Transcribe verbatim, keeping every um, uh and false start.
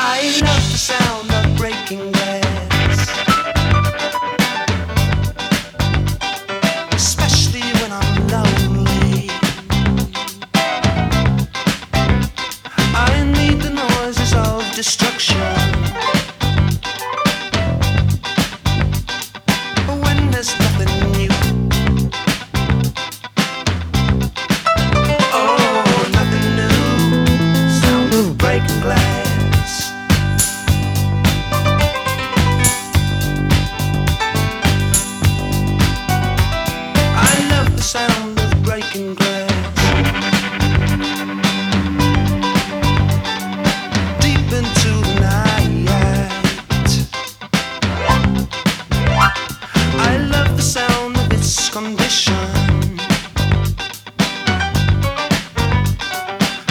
I love the sound of breaking glass, especially when I'm lonely. I need the noises of destruction.